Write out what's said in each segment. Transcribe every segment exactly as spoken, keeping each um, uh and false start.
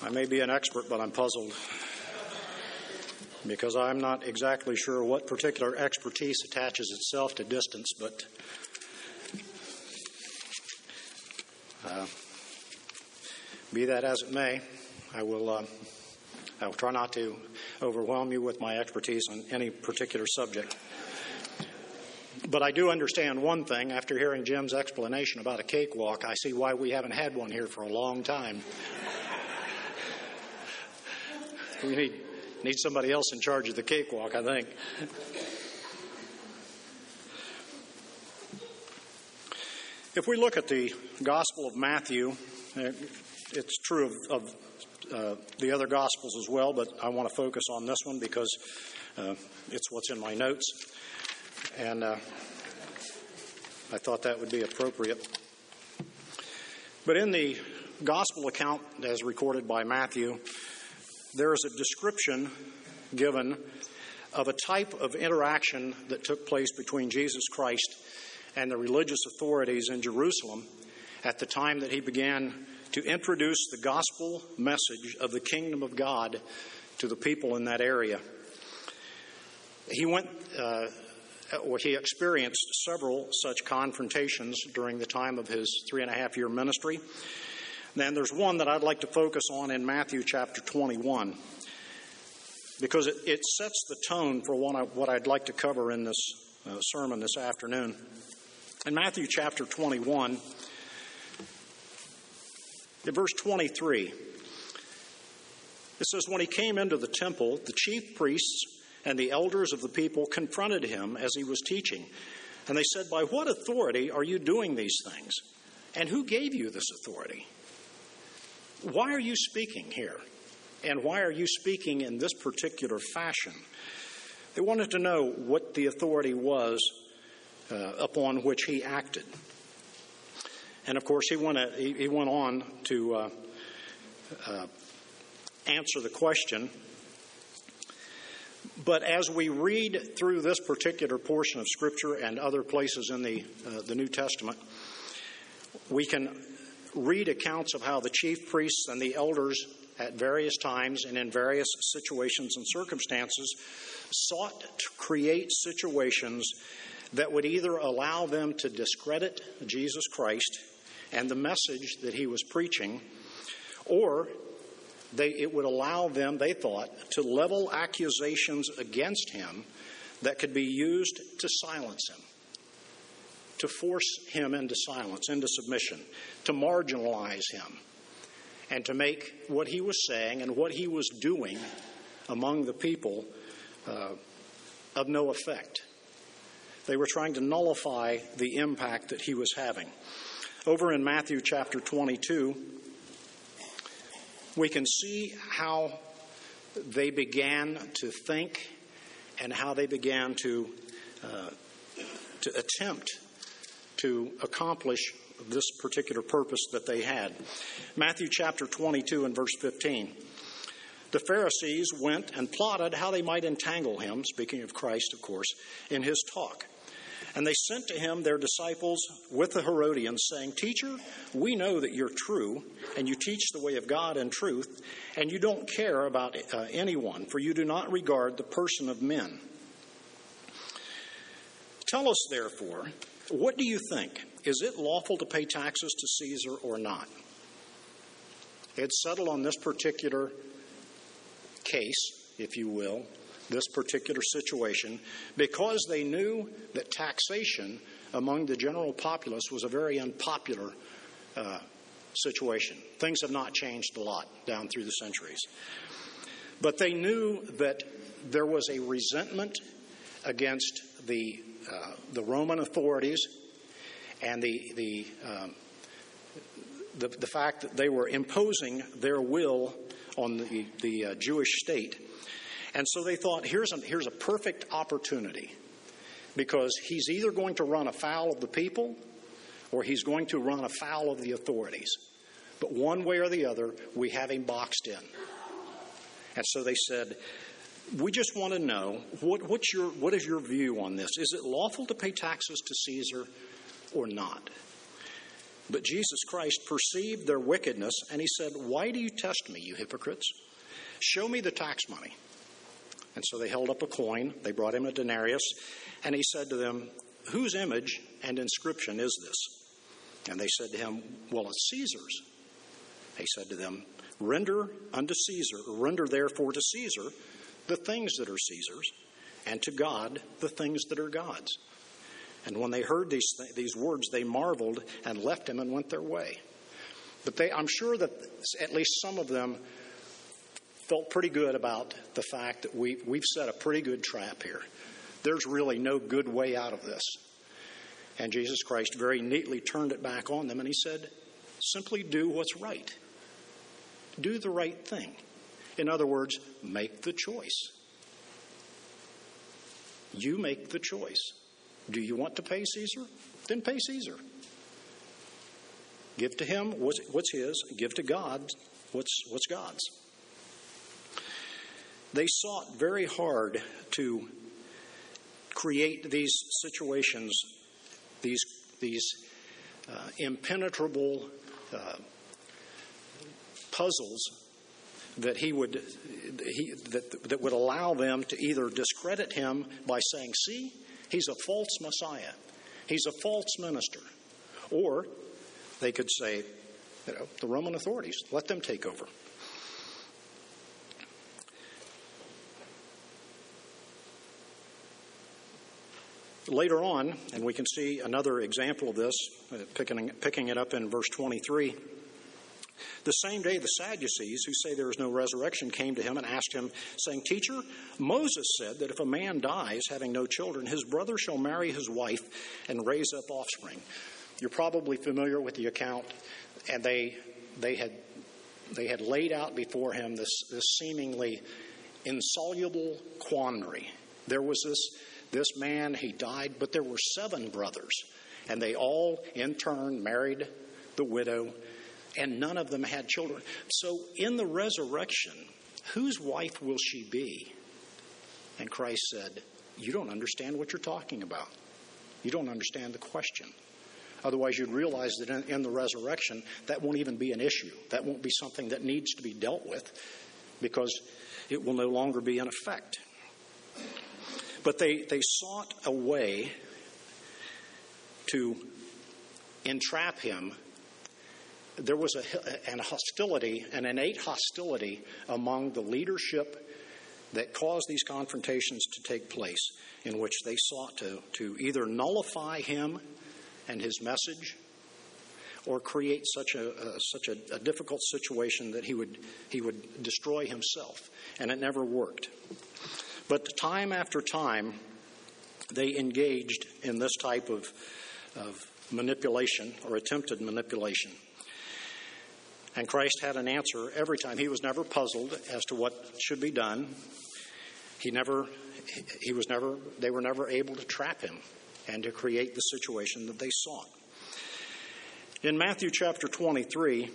I may be an expert, but I'm puzzled because I'm not exactly sure what particular expertise attaches itself to distance, but uh, be that as it may, I will uh, I will try not to overwhelm you with my expertise on any particular subject. But I do understand one thing. After hearing Jim's explanation about a cakewalk, I see why we haven't had one here for a long time. We need, need somebody else in charge of the cakewalk, I think. If we look at the Gospel of Matthew, it's true of, of uh, the other Gospels as well, but I want to focus on this one because uh, it's what's in my notes. And uh, I thought that would be appropriate. But in the Gospel account as recorded by Matthew, there is a description given of a type of interaction that took place between Jesus Christ and the religious authorities in Jerusalem at the time that he began to introduce the gospel message of the kingdom of God to the people in that area. He went, uh, or he experienced several such confrontations during the time of his three and a half year ministry. Then there's one that I'd like to focus on in Matthew chapter twenty-one, because it, it sets the tone for one, what I'd like to cover in this uh, sermon this afternoon. In Matthew chapter twenty-one, in verse twenty-three, it says, "When he came into the temple, the chief priests and the elders of the people confronted him as he was teaching. And they said, 'By what authority are you doing these things? And who gave you this authority? Why are you speaking here? And why are you speaking in this particular fashion?' They wanted to know what the authority was uh, upon which he acted. And of course, he went, uh, he, he went on to uh, uh, answer the question. But as we read through this particular portion of Scripture and other places in the uh, the New Testament, we can read accounts of how the chief priests and the elders at various times and in various situations and circumstances sought to create situations that would either allow them to discredit Jesus Christ and the message that he was preaching, or they, it would allow them, they thought, to level accusations against him that could be used to silence him, to force him into silence, into submission, to marginalize him, and to make what he was saying and what he was doing among the people uh, of no effect. They were trying to nullify the impact that he was having. Over in Matthew chapter twenty-two, we can see how they began to think and how they began to uh, to attempt to accomplish this particular purpose that they had. Matthew chapter twenty-two and verse fifteen. "The Pharisees went and plotted how they might entangle him," speaking of Christ, of course, "in his talk. And they sent to him their disciples with the Herodians, saying, 'Teacher, we know that you're true, and you teach the way of God in truth, and you don't care about uh, anyone, for you do not regard the person of men. Tell us, therefore, what do you think? Is it lawful to pay taxes to Caesar or not?' It's settled on this particular case, if you will, this particular situation, because they knew that taxation among the general populace was a very unpopular uh, situation. Things have not changed a lot down through the centuries. But they knew that there was a resentment against the uh, the Roman authorities and the the, um, the the fact that they were imposing their will on the the uh, Jewish state. And so they thought, here's a, here's a perfect opportunity, because he's either going to run afoul of the people or he's going to run afoul of the authorities. But one way or the other, we have him boxed in. And so they said, we just want to know, what, what's your, what is your view on this? Is it lawful to pay taxes to Caesar or not? But Jesus Christ perceived their wickedness, and he said, "Why do you test me, you hypocrites? Show me the tax money." And so they held up a coin. They brought him a denarius, and he said to them, "Whose image and inscription is this?" And they said to him, "Well, it's Caesar's." He said to them, "Render unto Caesar, render therefore to Caesar the things that are Caesar's, and to God the things that are God's." And when they heard these th- these words, they marveled and left him and went their way. But they, I'm sure that at least some of them felt pretty good about the fact that we, we've set a pretty good trap here. There's really no good way out of this. And Jesus Christ very neatly turned it back on them, and he said, simply do what's right. Do the right thing. In other words, make the choice. You make the choice. Do you want to pay Caesar? Then pay Caesar. Give to him what's, what's his. Give to God what's, what's God's. They sought very hard to create these situations, these, these uh, impenetrable uh, puzzles that he would he, that, that would allow them to either discredit him by saying, "See, he's a false Messiah. He's a false minister." Or they could say, you know, the Roman authorities, let them take over. Later on, and we can see another example of this, uh, picking, picking it up in verse twenty-three, the same day the Sadducees, who say there is no resurrection, came to him and asked him, saying, "Teacher, Moses said that if a man dies having no children, his brother shall marry his wife and raise up offspring." You're probably familiar with the account, and they they had they had laid out before him this, this seemingly insoluble quandary. There was this this man, he died, but there were seven brothers, and they all in turn married the widow, and none of them had children. So in the resurrection, whose wife will she be? And Christ said, "You don't understand what you're talking about. You don't understand the question. Otherwise, you'd realize that in, in the resurrection, that won't even be an issue. That won't be something that needs to be dealt with, because it will no longer be in effect." But they, they sought a way to entrap him. There was a, an hostility, an innate hostility among the leadership that caused these confrontations to take place, in which they sought to, to either nullify him and his message, or create such a, a such a, a difficult situation that he would he would destroy himself, and it never worked. But time after time, they engaged in this type of, of manipulation, or attempted manipulation. And Christ had an answer every time. He was never puzzled as to what should be done. He never, he was never, they were never able to trap him and to create the situation that they sought. In Matthew chapter twenty-three,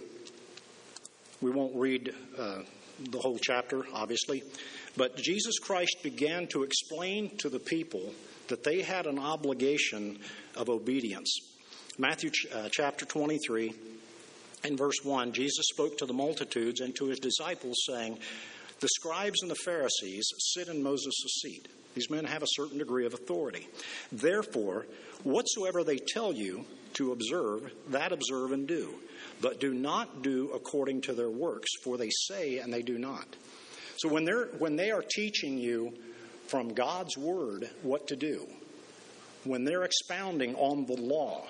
we won't read uh, the whole chapter, obviously, but Jesus Christ began to explain to the people that they had an obligation of obedience. Matthew ch- uh, chapter twenty-three, in verse one, Jesus spoke to the multitudes and to his disciples, saying, "The scribes and the Pharisees sit in Moses' seat." These men have a certain degree of authority. "Therefore, whatsoever they tell you to observe, that observe and do. But do not do according to their works, for they say and they do not." So when they're when they are teaching you from God's word what to do, when they're expounding on the law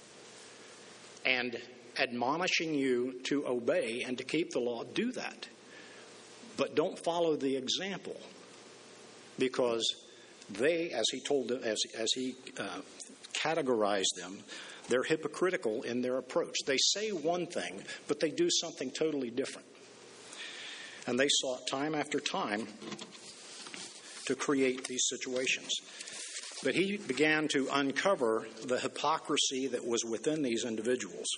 and admonishing you to obey and to keep the law, do that. But don't follow the example, because they, as he told them, as as he uh, categorized them, they're hypocritical in their approach. They say one thing, but they do something totally different. And they sought time after time to create these situations. But he began to uncover the hypocrisy that was within these individuals.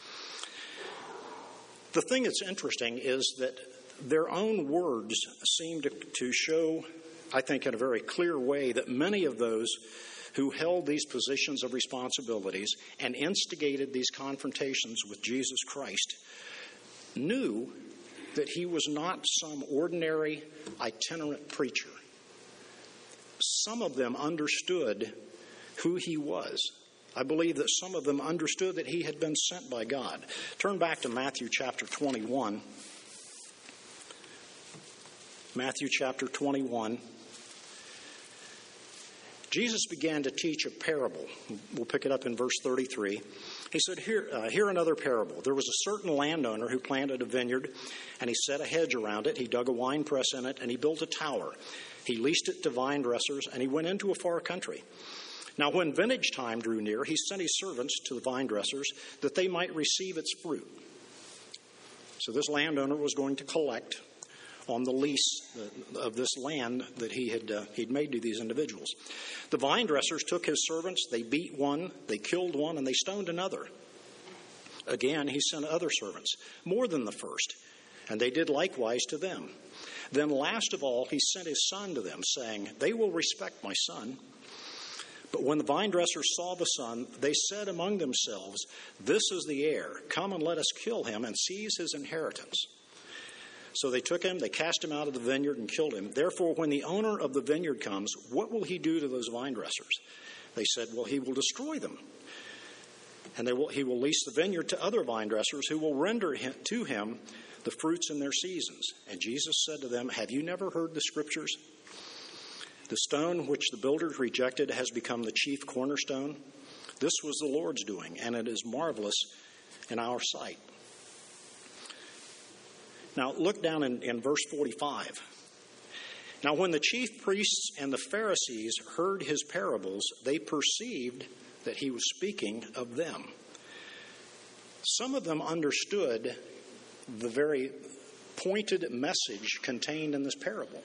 The thing that's interesting is that their own words seem to, to show, I think in a very clear way, that many of those who held these positions of responsibilities and instigated these confrontations with Jesus Christ knew that he was not some ordinary itinerant preacher. Some of them understood who he was. I believe that some of them understood that he had been sent by God. Turn back to Matthew chapter twenty-one. Matthew chapter twenty-one. Jesus began to teach a parable. We'll pick it up in verse thirty-three. He said, Hear, uh, hear another parable. There was a certain landowner who planted a vineyard, and he set a hedge around it. He dug a wine press in it, and he built a tower. He leased it to vine dressers, and he went into a far country. Now, when vintage time drew near, he sent his servants to the vine dressers that they might receive its fruit. So this landowner was going to collect on the lease of this land that he had uh, he'd made to these individuals. The vine dressers took his servants, they beat one, they killed one, and they stoned another. Again, he sent other servants, more than the first, and they did likewise to them. Then last of all, he sent his son to them, saying, They will respect my son. But when the vine dressers saw the son, they said among themselves, This is the heir. Come and let us kill him and seize his inheritance. So they took him, they cast him out of the vineyard and killed him. Therefore, when the owner of the vineyard comes, what will he do to those vine dressers? They said, Well, he will destroy them. And they will, he will lease the vineyard to other vine dressers who will render him, to him the fruits in their seasons. And Jesus said to them, Have you never heard the scriptures? The stone which the builders rejected has become the chief cornerstone. This was the Lord's doing, and it is marvelous in our sight. Now, look down in, in verse forty-five. Now, when the chief priests and the Pharisees heard his parables, they perceived that he was speaking of them. Some of them understood the very pointed message contained in this parable.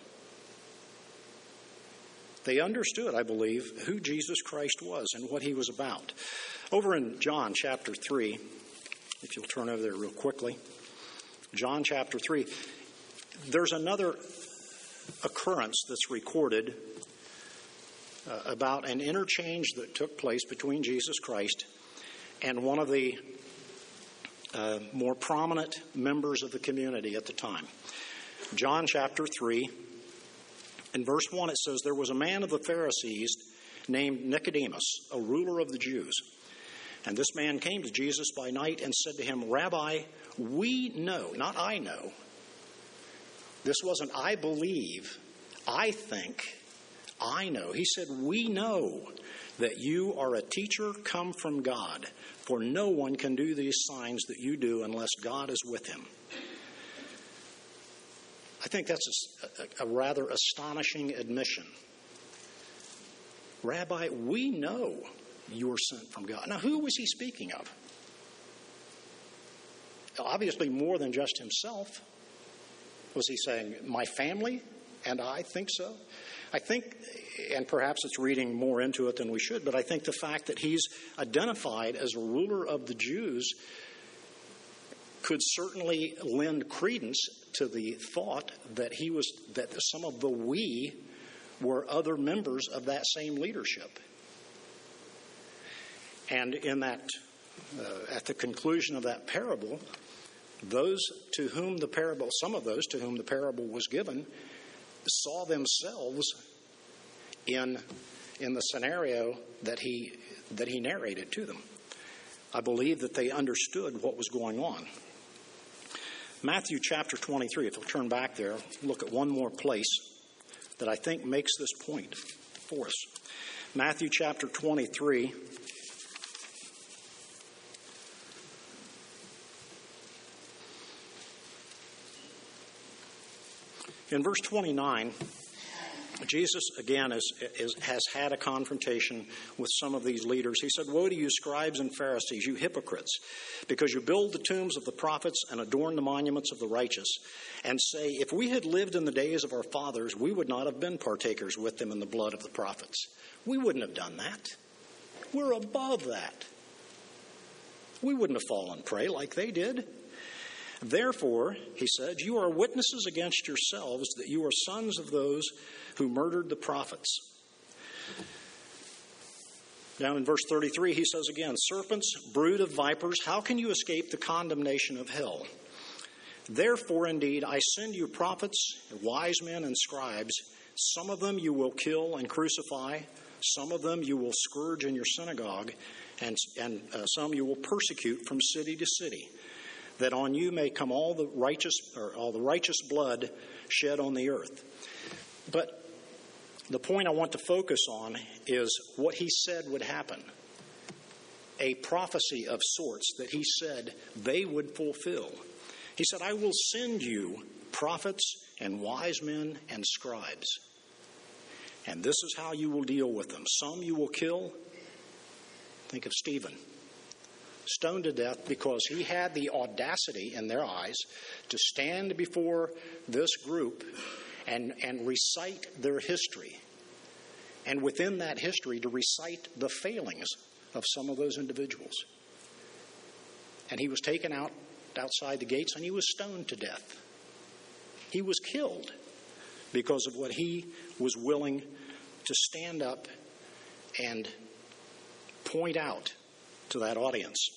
They understood, I believe, who Jesus Christ was and what he was about. Over in John chapter three, if you'll turn over there real quickly. John chapter three, there's another occurrence that's recorded uh, about an interchange that took place between Jesus Christ and one of the uh, more prominent members of the community at the time. John chapter three, in verse one, it says, There was a man of the Pharisees named Nicodemus, a ruler of the Jews. And this man came to Jesus by night and said to him, Rabbi, we know, not I know. This wasn't I believe, I think, I know. He said, we know that you are a teacher come from God, for no one can do these signs that you do unless God is with him. I think that's a, a, a rather astonishing admission. Rabbi, we know you were sent from God. Now, who was he speaking of? Obviously, more than just himself. Was he saying, my family and I think so? I think, and perhaps it's reading more into it than we should, but I think the fact that he's identified as a ruler of the Jews could certainly lend credence to the thought that he was, that some of the we were other members of that same leadership. And in that, uh, at the conclusion of that parable, those to whom the parable, some of those to whom the parable was given, saw themselves in in the scenario that he that he narrated to them. I believe that they understood what was going on. Matthew chapter twenty-three, if you'll turn back there, look at one more place that I think makes this point for us. Matthew chapter twenty-three. In verse twenty-nine, Jesus, again, is, is, has had a confrontation with some of these leaders. He said, Woe to you, scribes and Pharisees, you hypocrites, because you build the tombs of the prophets and adorn the monuments of the righteous, and say, If we had lived in the days of our fathers, we would not have been partakers with them in the blood of the prophets. We wouldn't have done that. We're above that. We wouldn't have fallen prey like they did. Therefore, he said, you are witnesses against yourselves that you are sons of those who murdered the prophets. Down in verse thirty-three, he says again, serpents, brood of vipers, how can you escape the condemnation of hell? Therefore, indeed, I send you prophets, wise men, and scribes. Some of them you will kill and crucify. Some of them you will scourge in your synagogue, and, and uh, some you will persecute from city to city, that on you may come all the righteous or all the righteous blood shed on the earth. But the point I want to focus on is what he said would happen. A prophecy of sorts that he said they would fulfill. He said, I will send you prophets and wise men and scribes. And this is how you will deal with them. Some you will kill. Think of Stephen. Stoned to death because he had the audacity in their eyes to stand before this group and, and recite their history. And within that history, to recite the failings of some of those individuals. And he was taken out outside the gates and he was stoned to death. He was killed because of what he was willing to stand up and point out to that audience.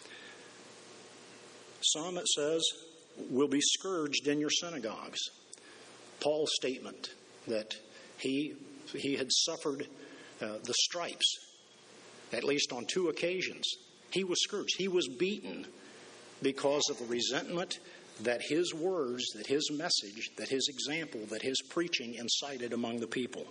Some, it says, will be scourged in your synagogues. Paul's statement that he he had suffered uh, the stripes, at least on two occasions. He was scourged. He was beaten because of the resentment that his words, that his message, that his example, that his preaching incited among the people.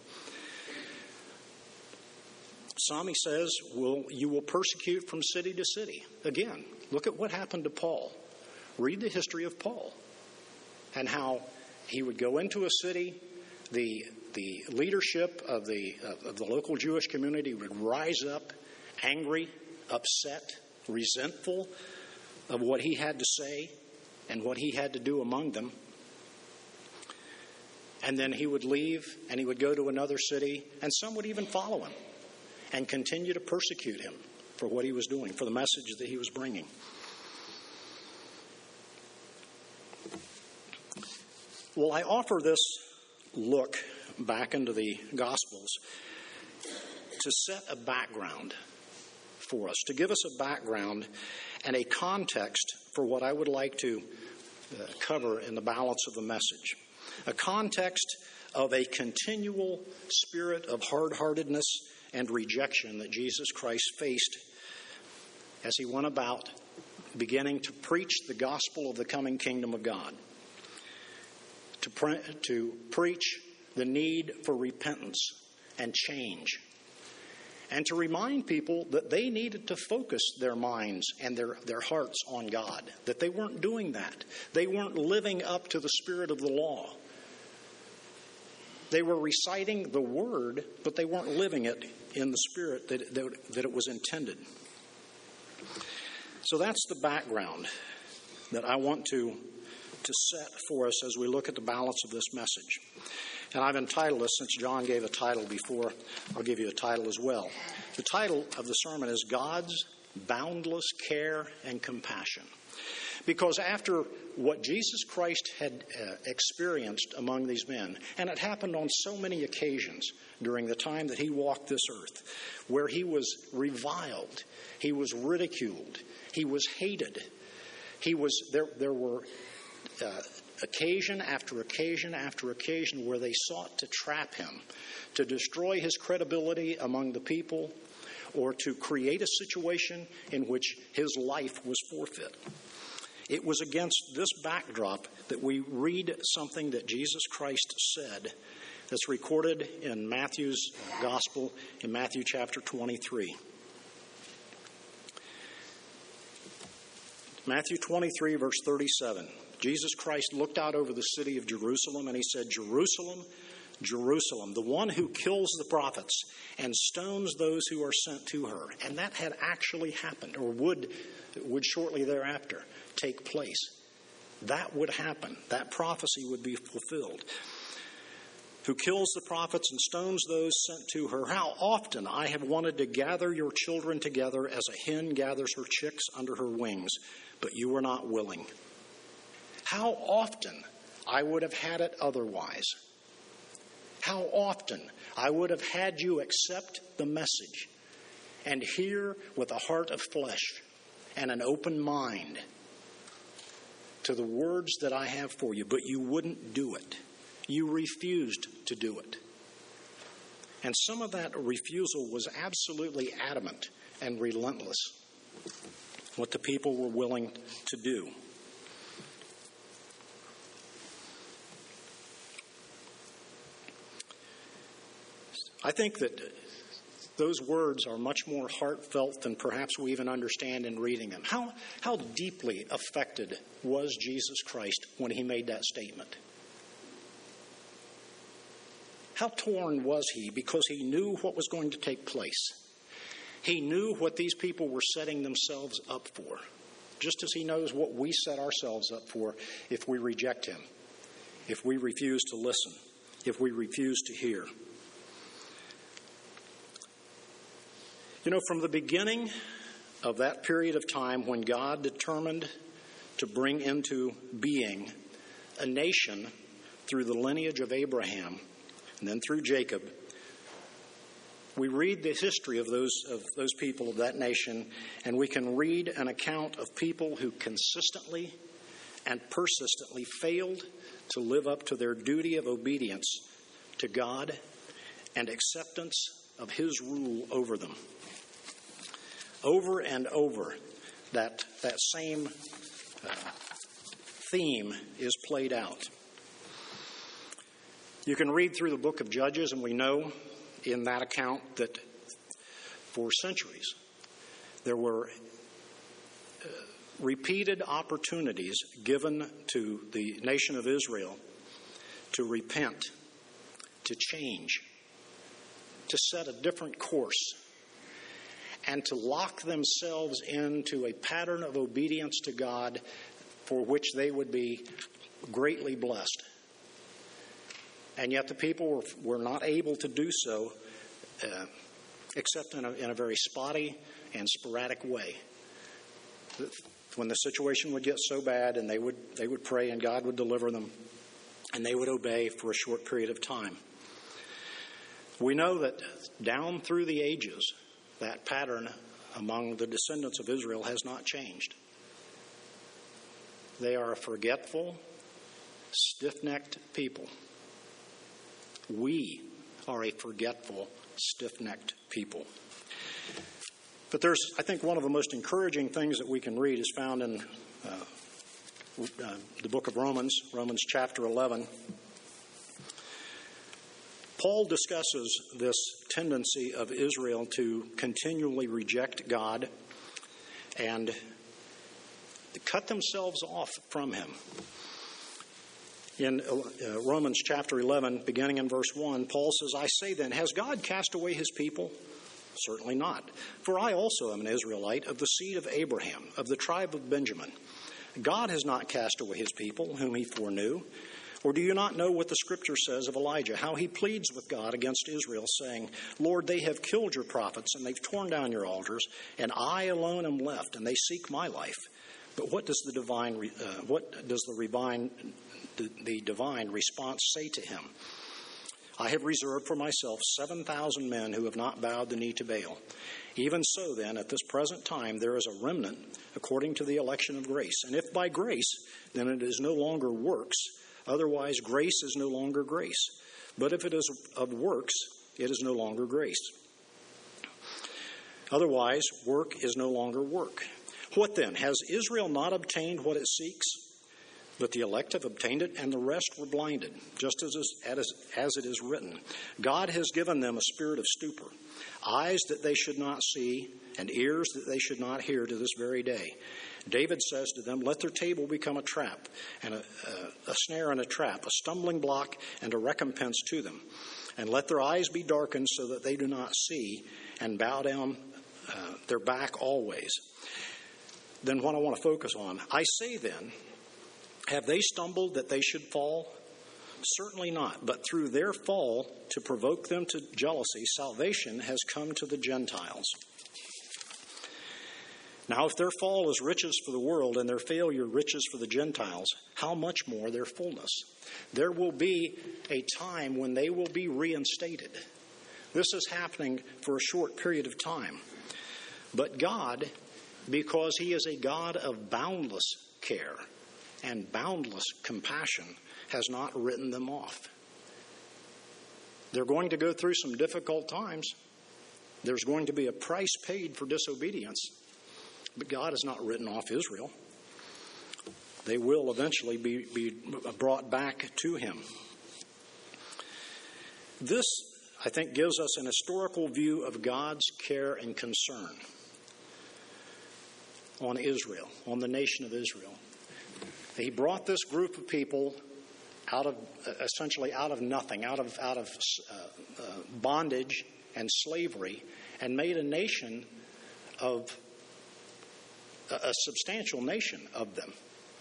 Some, he says, will you will persecute from city to city. Again, look at what happened to Paul. Read the history of Paul and how he would go into a city, the the leadership of the of, of the local Jewish community would rise up, angry, upset, resentful of what he had to say and what he had to do among them. And then he would leave and he would go to another city, and some would even follow him and continue to persecute him for what he was doing, for the message that he was bringing. Well, I offer this look back into the Gospels to set a background for us, to give us a background and a context for what I would like to uh, cover in the balance of the message. A context of a continual spirit of hard-heartedness and rejection that Jesus Christ faced as he went about beginning to preach the gospel of the coming kingdom of God. To, pre- to preach the need for repentance and change. And to remind people that they needed to focus their minds and their, their hearts on God. That they weren't doing that. They weren't living up to the spirit of the law. They were reciting the word, but they weren't living it in the spirit that, that, that it was intended. So that's the background that I want to to set for us as we look at the balance of this message. And I've entitled this, since John gave a title before, I'll give you a title as well. The title of the sermon is God's Boundless Care and Compassion. Because after what Jesus Christ had uh, experienced among these men, and it happened on so many occasions during the time that he walked this earth, where he was reviled, he was ridiculed, he was hated, he was there. There were Uh, occasion after occasion after occasion where they sought to trap him, to destroy his credibility among the people, or to create a situation in which his life was forfeit. It was against this backdrop that we read something that Jesus Christ said that's recorded in Matthew's Gospel in Matthew chapter twenty-three. Matthew twenty-three, verse thirty-seven. Jesus Christ looked out over the city of Jerusalem and he said, Jerusalem, Jerusalem, the one who kills the prophets and stones those who are sent to her. And that had actually happened, or would, would shortly thereafter take place. That would happen. That prophecy would be fulfilled. Who kills the prophets and stones those sent to her. How often I have wanted to gather your children together as a hen gathers her chicks under her wings, but you were not willing. How often I would have had it otherwise. How often I would have had you accept the message and hear with a heart of flesh and an open mind to the words that I have for you, but you wouldn't do it. You refused to do it. And some of that refusal was absolutely adamant and relentless, what the people were willing to do. I think that those words are much more heartfelt than perhaps we even understand in reading them. How, how deeply affected was Jesus Christ when he made that statement? How torn was he because he knew what was going to take place? He knew what these people were setting themselves up for, just as he knows what we set ourselves up for if we reject him, if we refuse to listen, if we refuse to hear. You know, from the beginning of that period of time when God determined to bring into being a nation through the lineage of Abraham and then through Jacob, we read the history of those of those people of that nation, and we can read an account of people who consistently and persistently failed to live up to their duty of obedience to God and acceptance of his rule over them. Over and over, that, that same uh, theme is played out. You can read through the book of Judges, and we know in that account that for centuries there were uh, repeated opportunities given to the nation of Israel to repent, to change, to set a different course, and to lock themselves into a pattern of obedience to God for which they would be greatly blessed. And yet the people were, were not able to do so uh, except in a, in a very spotty and sporadic way. When the situation would get so bad, and they would they would pray and God would deliver them, and they would obey for a short period of time. We know that down through the ages, that pattern among the descendants of Israel has not changed. They are a forgetful, stiff-necked people. We are a forgetful, stiff-necked people. But there's, I think, one of the most encouraging things that we can read is found in uh, uh, the book of Romans, Romans chapter eleven. Paul discusses this tendency of Israel to continually reject God and to cut themselves off from him. In uh, Romans chapter eleven, beginning in verse one, Paul says, I say then, has God cast away his people? Certainly not. For I also am an Israelite of the seed of Abraham, of the tribe of Benjamin. God has not cast away his people, whom he foreknew. Or do you not know what the scripture says of Elijah, how he pleads with God against Israel, saying, Lord, they have killed your prophets, and they've torn down your altars, and I alone am left, and they seek my life. But what does the divine, uh, what does the divine, the, the divine response say to him? I have reserved for myself seven thousand men who have not bowed the knee to Baal. Even so, then, at this present time, there is a remnant according to the election of grace. And if by grace, then it is no longer works. Otherwise, grace is no longer grace. But if it is of works, it is no longer grace. Otherwise, work is no longer work. What then? Has Israel not obtained what it seeks? But the elect have obtained it, and the rest were blinded, just as, as, as it is written. God has given them a spirit of stupor, eyes that they should not see, and ears that they should not hear to this very day. David says to them, let their table become a trap, and a, a, a snare and a trap, a stumbling block and a recompense to them. And let their eyes be darkened so that they do not see, and bow down uh, their back always. Then what I want to focus on, I say then, have they stumbled that they should fall? Certainly not. But through their fall, to provoke them to jealousy, salvation has come to the Gentiles. Now, if their fall is riches for the world and their failure riches for the Gentiles, how much more their fullness? There will be a time when they will be reinstated. This is happening for a short period of time. But God, because he is a God of boundless care and boundless compassion, has not written them off. They're going to go through some difficult times. There's going to be a price paid for disobedience. But God has not written off Israel. They will eventually be, be brought back to him. This, I think, gives us an historical view of God's care and concern on Israel, on the nation of Israel. He brought this group of people out of, essentially out of nothing, out of, out of uh, uh, bondage and slavery, and made a nation of, a, a substantial nation of them.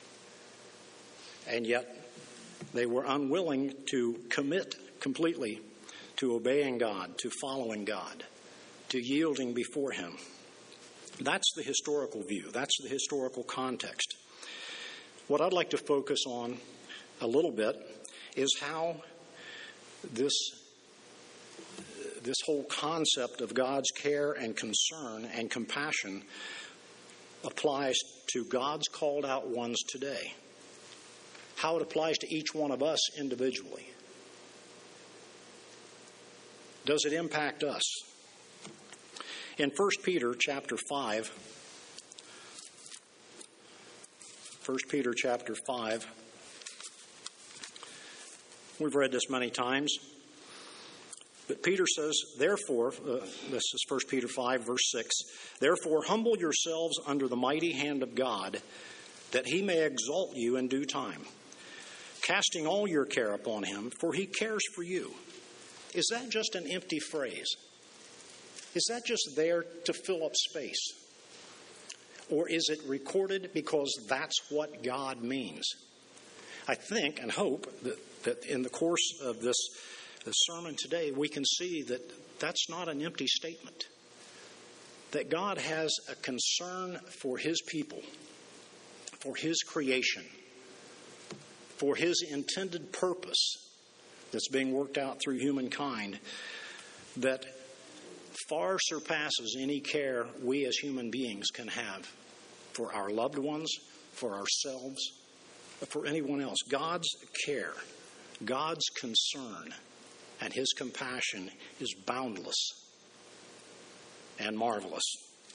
And yet they were unwilling to commit completely to obeying God, to following God, to yielding before him. That's the historical view. That's the historical context. What I'd like to focus on a little bit is how this, this whole concept of God's care and concern and compassion applies to God's called out ones today. How it applies to each one of us individually. Does it impact us? In First Peter chapter five, First Peter chapter five, we've read this many times, but Peter says, therefore, uh, this is First Peter five, verse six, therefore humble yourselves under the mighty hand of God, that he may exalt you in due time, casting all your care upon him, for he cares for you. Is that just an empty phrase? Is that just there to fill up space? Or is it recorded because that's what God means? I think and hope that, that in the course of this, this sermon today, we can see that that's not an empty statement. That God has a concern for his people, for his creation, for his intended purpose that's being worked out through humankind, that far surpasses any care we as human beings can have for our loved ones, for ourselves, for anyone else. God's care, God's concern, and his compassion is boundless and marvelous.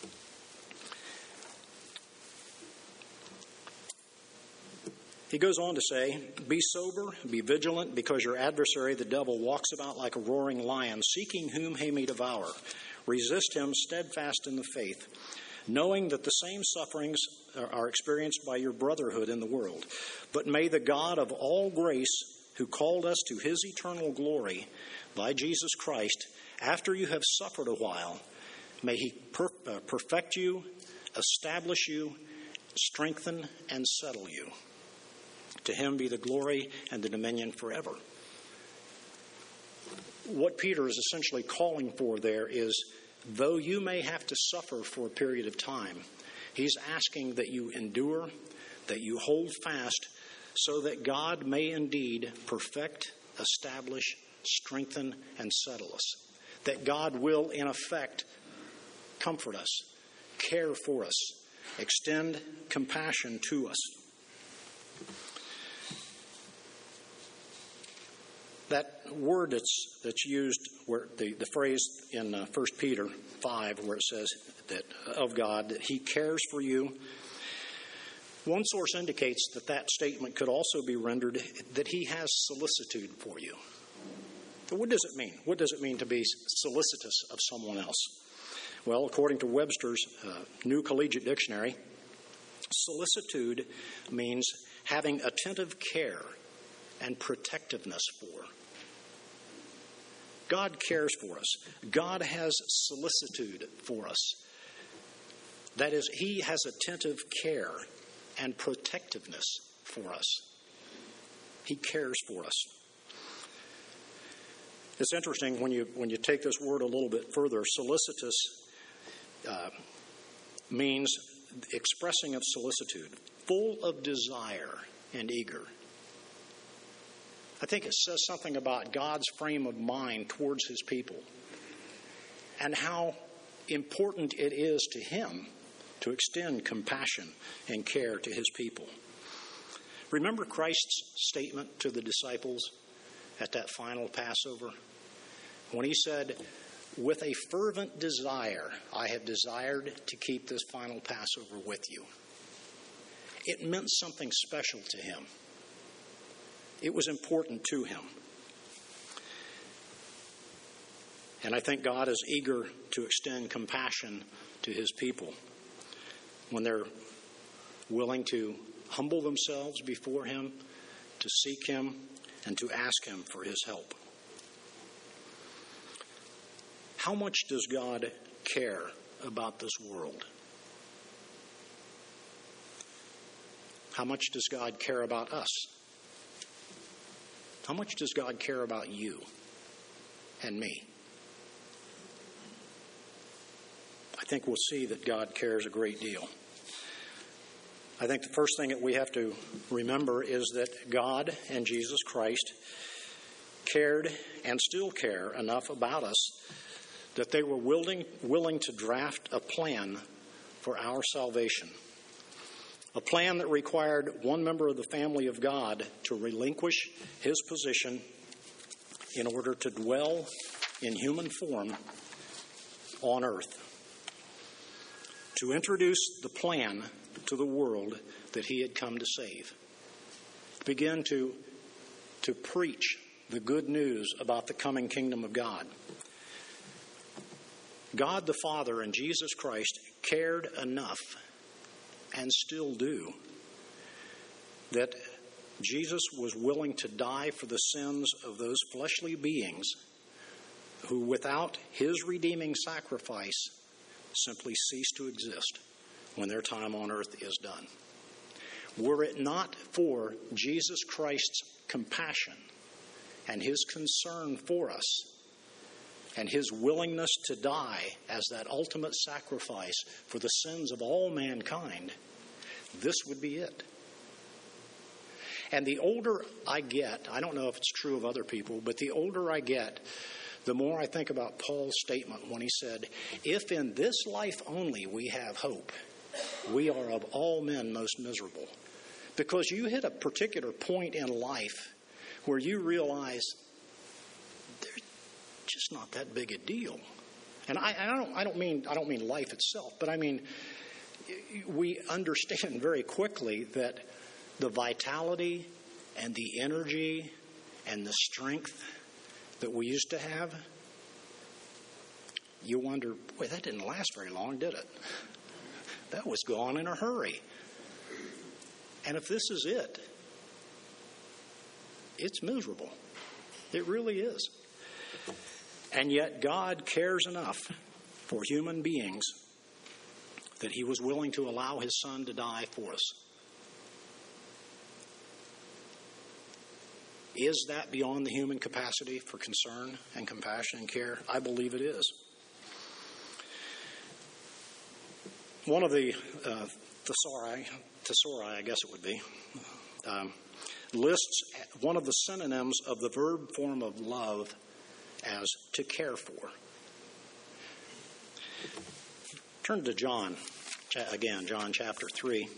He goes on to say, be sober, be vigilant, because your adversary, the devil, walks about like a roaring lion, seeking whom he may devour. Resist him steadfast in the faith, knowing that the same sufferings are experienced by your brotherhood in the world. But may the God of all grace, who called us to his eternal glory by Jesus Christ, after you have suffered a while, may he per- uh, perfect you, establish you, strengthen, and settle you. To him be the glory and the dominion forever. What Peter is essentially calling for there is, though you may have to suffer for a period of time, he's asking that you endure, that you hold fast, so that God may indeed perfect, establish, strengthen, and settle us. That God will, in effect, comfort us, care for us, extend compassion to us. That word that's that's used, where the, the phrase in uh, First Peter five, where it says that of God, that he cares for you. One source indicates that that statement could also be rendered that he has solicitude for you. But what does it mean? What does it mean to be solicitous of someone else? Well, according to Webster's uh, New Collegiate Dictionary, solicitude means having attentive care and protectiveness for. God cares for us. God has solicitude for us. That is, he has attentive care and protectiveness for us. He cares for us. It's interesting when you when you take this word a little bit further. Solicitous uh, means expressing of solicitude, full of desire and eager. I think it says something about God's frame of mind towards his people and how important it is to him to extend compassion and care to his people. Remember Christ's statement to the disciples at that final Passover? When he said, "With a fervent desire, I have desired to keep this final Passover with you." It meant something special to him. It was important to him. And I think God is eager to extend compassion to his people when they're willing to humble themselves before him, to seek him, and to ask him for his help. How much does God care about this world? How much does God care about us? How much does God care about you and me? I think we'll see that God cares a great deal. I think the first thing that we have to remember is that God and Jesus Christ cared and still care enough about us that they were willing, willing to draft a plan for our salvation. A plan that required one member of the family of God to relinquish his position in order to dwell in human form on earth, to introduce the plan to the world that he had come to save, to begin to, to preach the good news about the coming kingdom of God. God the Father and Jesus Christ cared enough, and still do, that Jesus was willing to die for the sins of those fleshly beings who, without his redeeming sacrifice, simply cease to exist when their time on earth is done. Were it not for Jesus Christ's compassion and his concern for us and his willingness to die as that ultimate sacrifice for the sins of all mankind, this would be it. And the older I get, I don't know if it's true of other people, but the older I get, the more I think about Paul's statement when he said, "If in this life only we have hope, we are of all men most miserable." Because you hit a particular point in life where you realize they're just not that big a deal. And I, I don't I don't mean I don't mean life itself, but I mean we understand very quickly that the vitality and the energy and the strength that we used to have, you wonder, boy, that didn't last very long, did it? That was gone in a hurry. And if this is it, it's miserable. It really is. And yet God cares enough for human beings that he was willing to allow his son to die for us. Is that beyond the human capacity for concern and compassion and care? I believe it is. One of the uh, thesauri, thesauri, I guess it would be, um, lists one of the synonyms of the verb form of love as to care for. Turn to John, again, John chapter three.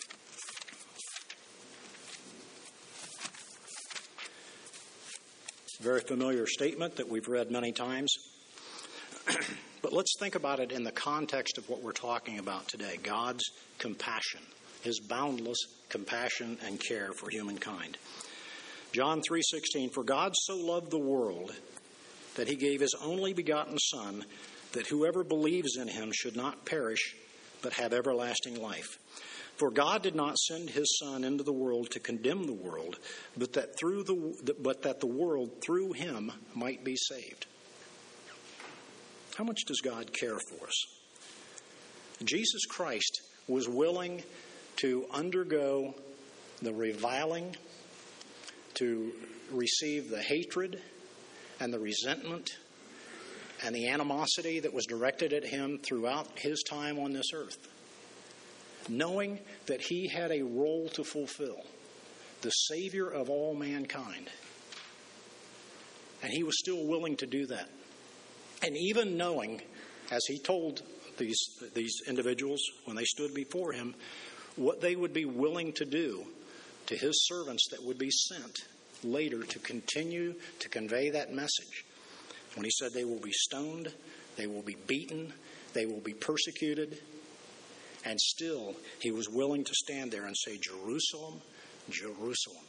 It's a very familiar statement that we've read many times. But let's think about it in the context of what we're talking about today. God's compassion, his boundless compassion and care for humankind. John three sixteen, "For God so loved the world that he gave his only begotten Son, that whoever believes in him should not perish, but have everlasting life. For God did not send his Son into the world to condemn the world, but that through the but that the world through him might be saved." How much does God care for us? Jesus Christ was willing to undergo the reviling, to receive the hatred and the resentment and the animosity that was directed at him throughout his time on this earth, knowing that he had a role to fulfill, the Savior of all mankind. And he was still willing to do that. And even knowing as he told these, these individuals when they stood before him, what they would be willing to do to his servants that would be sent later to continue to convey that message. When he said they will be stoned, they will be beaten, they will be persecuted, and still he was willing to stand there and say, Jerusalem, Jerusalem,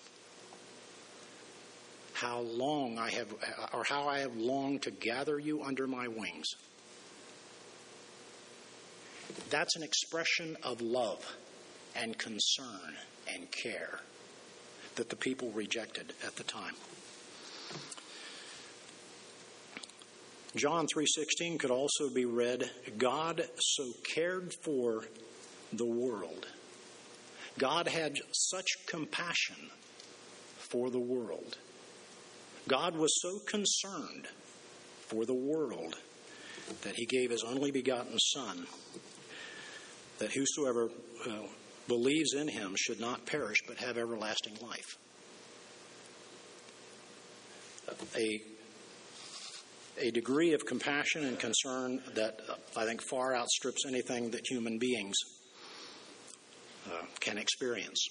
how long I have, or how I have longed to gather you under my wings. That's an expression of love and concern and care that the people rejected at the time. John three sixteen could also be read, God so cared for the world. God had such compassion for the world. God was so concerned for the world that he gave his only begotten Son, that whosoever uh, believes in him should not perish but have everlasting life. A, a degree of compassion and concern that uh, I think far outstrips anything that human beings uh, can experience.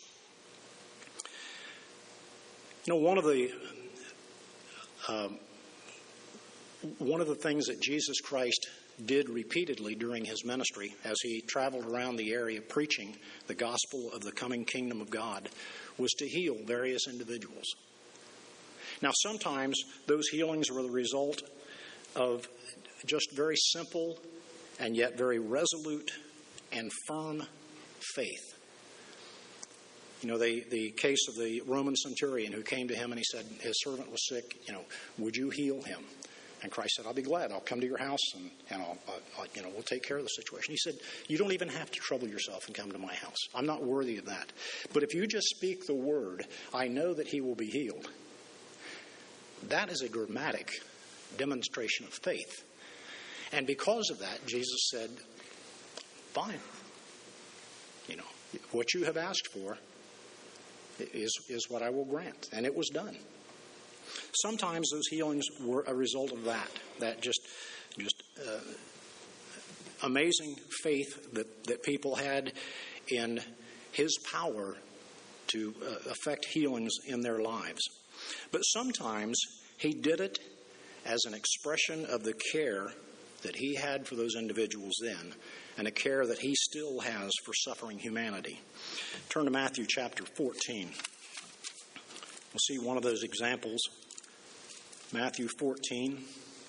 You know, one of the uh, one of the things that Jesus Christ did repeatedly during his ministry as he traveled around the area preaching the gospel of the coming kingdom of God was to heal various individuals. Now, sometimes those healings were the result of just very simple and yet very resolute and firm faith. You know, the, the case of the Roman centurion who came to him and he said his servant was sick, you know, would you heal him? And Christ said, I'll be glad. I'll come to your house and, and I'll, I'll, you know, we'll take care of the situation. He said, you don't even have to trouble yourself and come to my house. I'm not worthy of that. But if you just speak the word, I know that he will be healed. That is a dramatic demonstration of faith. And because of that, Jesus said, fine. You know, what you have asked for is, is what I will grant. And it was done. Sometimes those healings were a result of that, that just just uh, amazing faith that, that people had in his power to uh, effect healings in their lives. But sometimes he did it as an expression of the care that he had for those individuals then, and a care that he still has for suffering humanity. Turn to Matthew chapter fourteen. We'll see one of those examples. Matthew fourteen.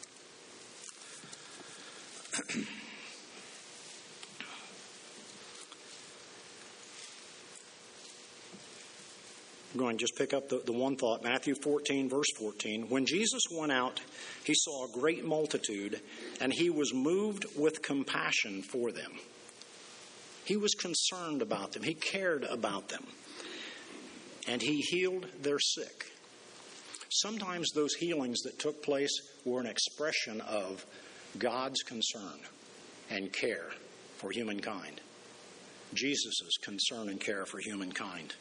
I'm going to just pick up the, the one thought. Matthew fourteen, verse fourteen. When Jesus went out, he saw a great multitude, and he was moved with compassion for them. He was concerned about them. He cared about them. And he healed their sick. Sometimes those healings that took place were an expression of God's concern and care for humankind. Jesus' concern and care for humankind.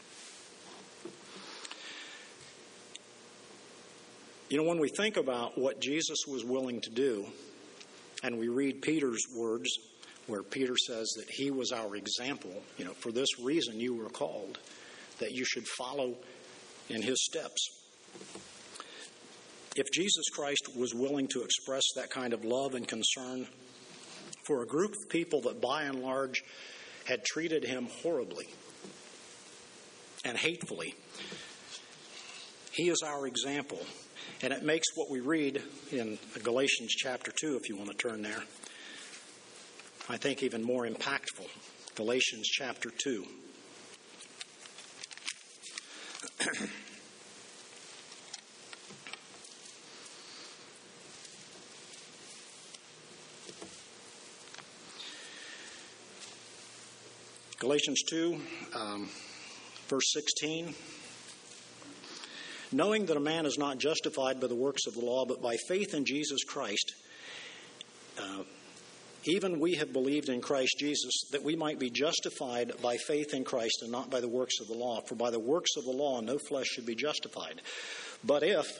You know, when we think about what Jesus was willing to do, and we read Peter's words, where Peter says that he was our example, you know, for this reason you were called, that you should follow in his steps. If Jesus Christ was willing to express that kind of love and concern for a group of people that by and large had treated him horribly and hatefully, he is our example. And it makes what we read in Galatians chapter two, if you want to turn there, I think even more impactful. Galatians chapter two. Galatians two, um, verse sixteen. Knowing that a man is not justified by the works of the law, but by faith in Jesus Christ, uh, even we have believed in Christ Jesus, that we might be justified by faith in Christ and not by the works of the law. For by the works of the law no flesh should be justified. But if,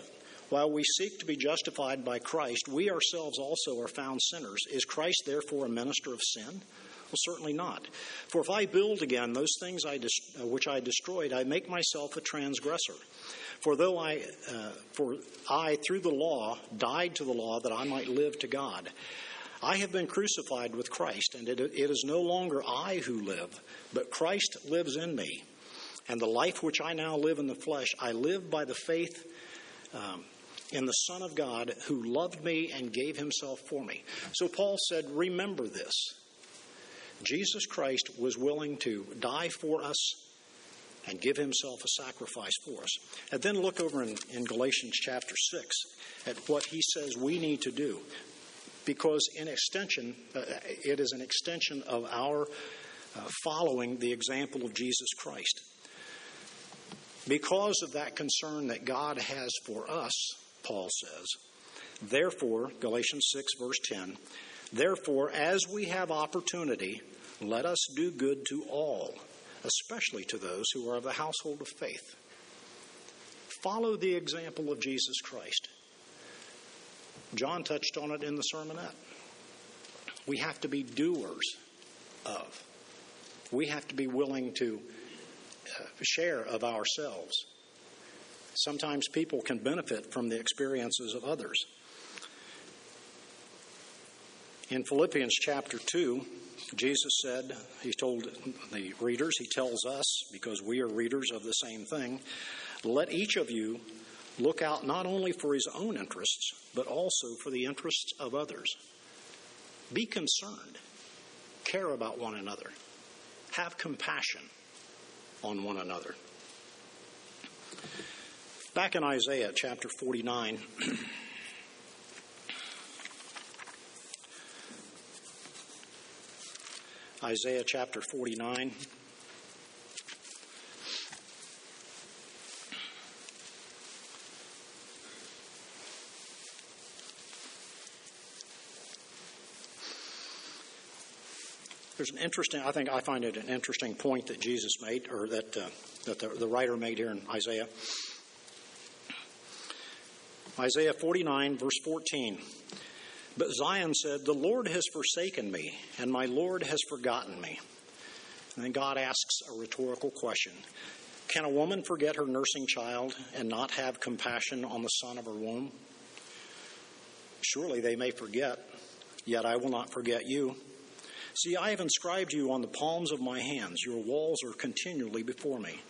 While we seek to be justified by Christ, we ourselves also are found sinners. Is Christ therefore a minister of sin? Well, certainly not. For if I build again those things I dis- uh, which I destroyed, I make myself a transgressor. For though I, uh, for I through the law died to the law that I might live to God, I have been crucified with Christ, and it, it is no longer I who live, but Christ lives in me. And the life which I now live in the flesh, I live by the faith um, in the Son of God who loved me and gave himself for me. So Paul said, remember this. Jesus Christ was willing to die for us and give himself a sacrifice for us. And then look over in, in Galatians chapter six at what he says we need to do. Because in extension, uh, it is an extension of our uh, following the example of Jesus Christ. Because of that concern that God has for us, Paul says, therefore, Galatians six, verse ten, therefore, as we have opportunity, let us do good to all, especially to those who are of the household of faith. Follow the example of Jesus Christ. John touched on it in the sermonette. We have to be doers of. We have to be willing to uh, share of ourselves. Sometimes people can benefit from the experiences of others. In Philippians chapter two, Jesus said, he told the readers, he tells us, because we are readers of the same thing, let each of you look out not only for his own interests, but also for the interests of others. Be concerned. Care about one another. Have compassion on one another. Back in Isaiah chapter forty-nine, Isaiah chapter forty-nine. There's an interesting, I think I find it an interesting point that Jesus made, or that uh, that the, the writer made here in Isaiah. Isaiah forty-nine, verse fourteen. But Zion said, the Lord has forsaken me, and my Lord has forgotten me. And then God asks a rhetorical question. Can a woman forget her nursing child and not have compassion on the son of her womb? Surely they may forget, yet I will not forget you. See, I have inscribed you on the palms of my hands. Your walls are continually before me.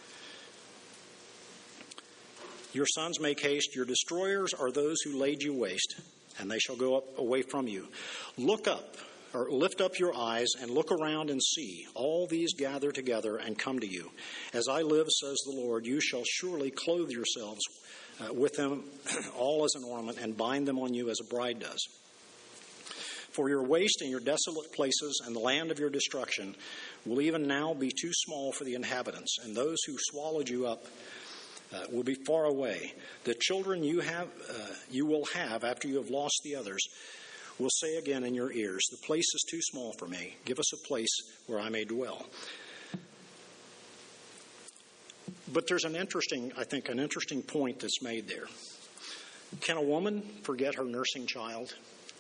Your sons make haste. Your destroyers are those who laid you waste, and they shall go up away from you. Look up, or lift up your eyes, and look around and see. All these gather together and come to you. As I live, says the Lord, you shall surely clothe yourselves uh, with them all as an ornament, and bind them on you as a bride does. For your waste and your desolate places and the land of your destruction will even now be too small for the inhabitants, and those who swallowed you up uh, will be far away. The children you have, uh, you will have after you have lost the others will say again in your ears, the place is too small for me. Give us a place where I may dwell. But there's an interesting, I think, an interesting point that's made there. Can a woman forget her nursing child?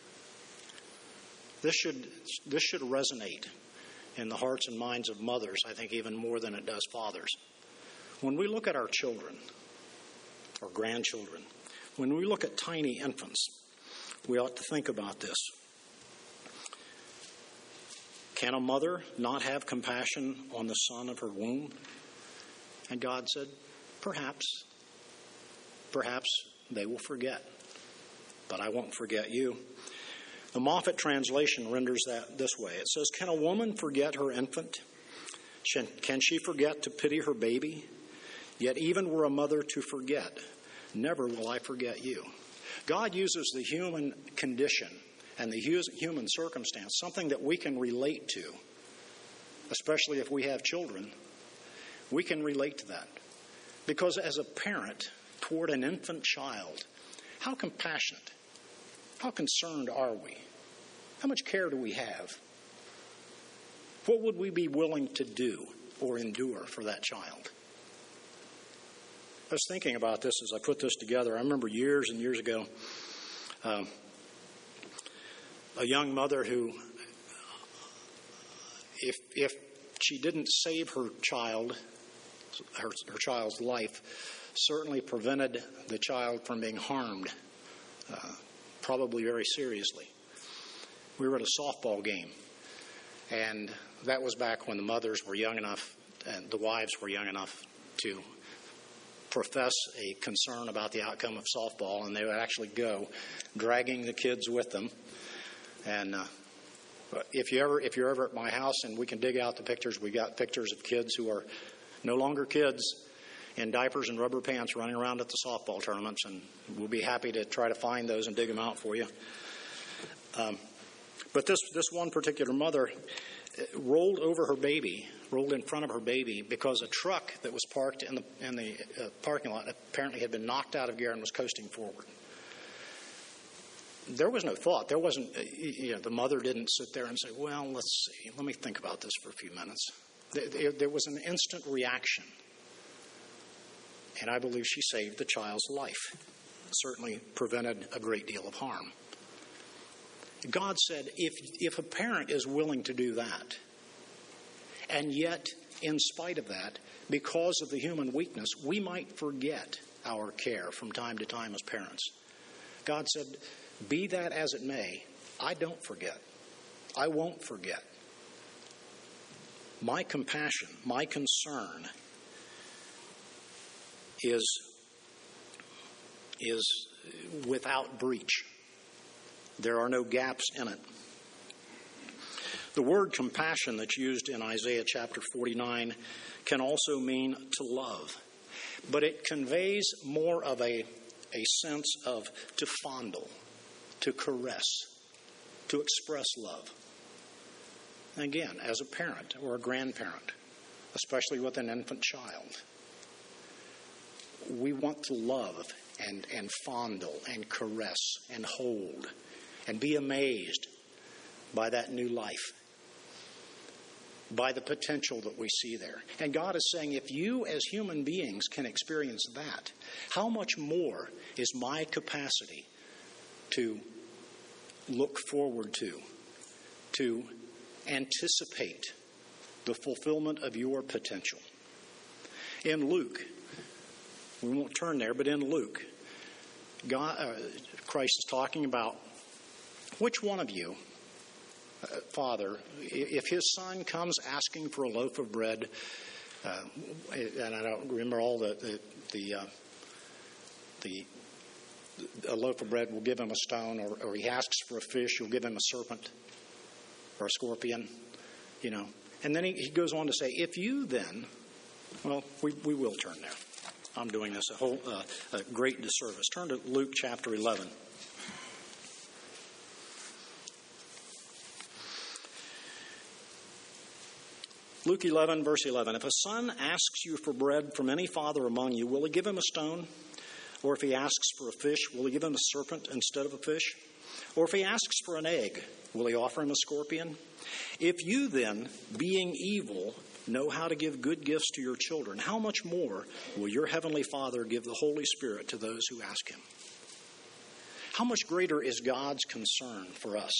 This should this should resonate in the hearts and minds of mothers, I think, even more than it does fathers. When we look at our children or grandchildren, when we look at tiny infants, we ought to think about this. Can a mother not have compassion on the son of her womb? And God said, perhaps, perhaps they will forget, but I won't forget you. The Moffat translation renders that this way. It says, can a woman forget her infant? Can she forget to pity her baby? Yet even were a mother to forget, never will I forget you. God uses the human condition and the human circumstance, something that we can relate to, especially if we have children. We can relate to that. Because as a parent toward an infant child, how compassionate, how concerned are we? How much care do we have? What would we be willing to do or endure for that child? was thinking about this as I put this together. I remember years and years ago, um, a young mother who, if if she didn't save her child, her, her child's life, certainly prevented the child from being harmed, uh, probably very seriously. We were at a softball game, and that was back when the mothers were young enough and the wives were young enough to profess a concern about the outcome of softball, and they would actually go, dragging the kids with them. And uh, if you ever, if you're ever at my house, and we can dig out the pictures, we got pictures of kids who are no longer kids, in diapers and rubber pants, running around at the softball tournaments, and we'll be happy to try to find those and dig them out for you. Um, but this this one particular mother rolled over her baby, rolled in front of her baby, because a truck that was parked in the in the uh, parking lot apparently had been knocked out of gear and was coasting forward. There was no thought. There wasn't, you know, the mother didn't sit there and say, well, let's see, let me think about this for a few minutes. There, there was an instant reaction. And I believe she saved the child's life. Certainly prevented a great deal of harm. God said, if if a parent is willing to do that, and yet, in spite of that, because of the human weakness, we might forget our care from time to time as parents. God said, be that as it may, I don't forget. I won't forget. My compassion, my concern is, is without breach. There are no gaps in it. The word compassion that's used in Isaiah chapter forty-nine can also mean to love, but it conveys more of a, a sense of to fondle, to caress, to express love. Again, as a parent or a grandparent, especially with an infant child, we want to love and, and fondle and caress and hold and be amazed by that new life, by the potential that we see there. And God is saying, if you as human beings can experience that, how much more is my capacity to look forward to, to anticipate the fulfillment of your potential? In Luke, we won't turn there, but in Luke, God, uh, Christ is talking about which one of you, uh, Father, if his son comes asking for a loaf of bread, uh, and I don't remember all the the the, uh, the a loaf of bread will give him a stone, or, or he asks for a fish, you'll give him a serpent or a scorpion, you know. And then he, he goes on to say, if you then, well, we, we will turn there. I'm doing this a whole uh, a great disservice. Turn to Luke chapter eleven. Luke eleven, verse eleven. If a son asks you for bread from any father among you, will he give him a stone? Or if he asks for a fish, will he give him a serpent instead of a fish? Or if he asks for an egg, will he offer him a scorpion? If you then, being evil, know how to give good gifts to your children, how much more will your heavenly Father give the Holy Spirit to those who ask him? How much greater is God's concern for us?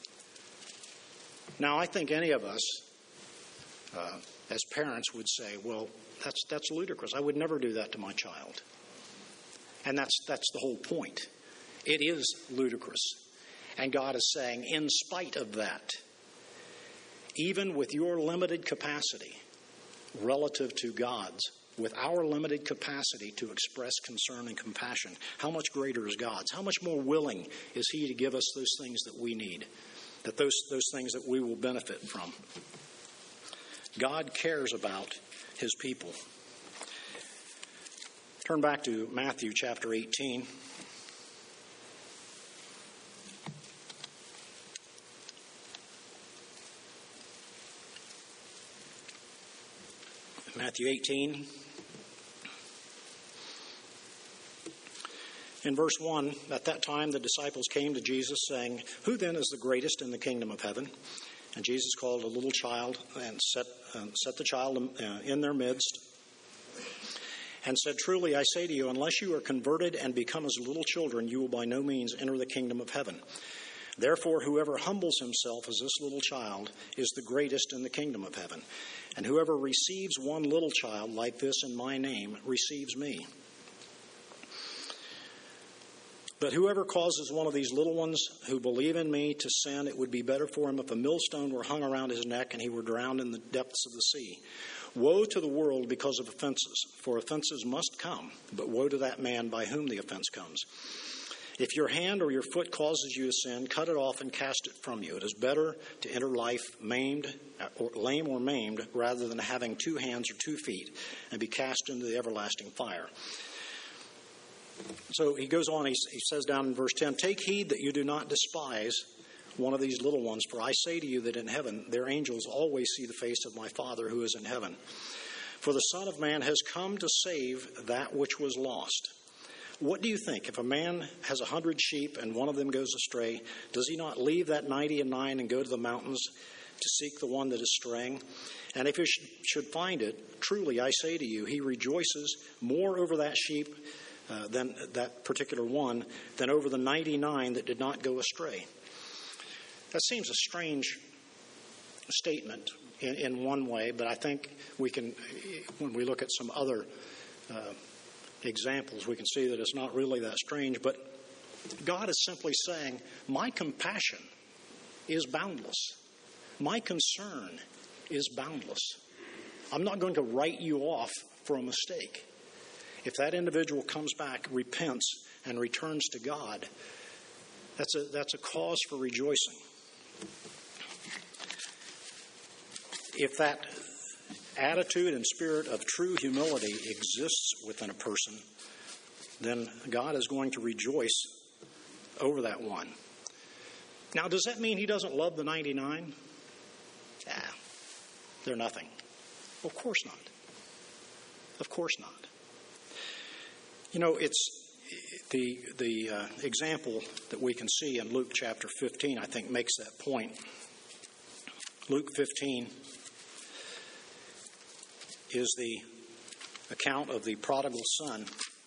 Now, I think any of us, uh, as parents, would say, well, that's that's ludicrous. I would never do that to my child. And that's that's the whole point. It is ludicrous. And God is saying, in spite of that, even with your limited capacity relative to God's, with our limited capacity to express concern and compassion, how much greater is God's? How much more willing is he to give us those things that we need, that those, those things that we will benefit from? God cares about his people. Turn back to Matthew chapter eighteen. Matthew eighteen. In verse one, at that time the disciples came to Jesus saying, who then is the greatest in the kingdom of heaven? And Jesus called a little child and set, uh, set the child uh, in their midst and said, "Truly I say to you, unless you are converted and become as little children, you will by no means enter the kingdom of heaven. Therefore, whoever humbles himself as this little child is the greatest in the kingdom of heaven. And whoever receives one little child like this in my name receives me. But whoever causes one of these little ones who believe in me to sin, it would be better for him if a millstone were hung around his neck and he were drowned in the depths of the sea. Woe to the world because of offenses, for offenses must come, but woe to that man by whom the offense comes. If your hand or your foot causes you to sin, cut it off and cast it from you. It is better to enter life maimed, or lame or maimed, rather than having two hands or two feet and be cast into the everlasting fire." So he goes on, he, he says down in verse ten, "Take heed that you do not despise one of these little ones, for I say to you that in heaven their angels always see the face of my Father who is in heaven. For the Son of Man has come to save that which was lost." What do you think? If a man has a hundred sheep and one of them goes astray, does he not leave that ninety and nine and go to the mountains to seek the one that is straying? And if he should find it, truly I say to you, he rejoices more over that sheep uh, than that particular one than over the ninety-nine that did not go astray. That seems a strange statement in, in one way, but I think we can, when we look at some other uh, examples, we can see that it's not really that strange. But God is simply saying, my compassion is boundless. My concern is boundless. I'm not going to write you off for a mistake. If that individual comes back, repents, and returns to God, that's a, that's a cause for rejoicing. If that attitude and spirit of true humility exists within a person, then God is going to rejoice over that one. Now, does that mean he doesn't love the ninety-nine? Ah, they're nothing. Of course not. Of course not. You know, it's the the uh, example that we can see in Luke chapter fifteen, I think, makes that point. Luke fifteen is the account of the prodigal son.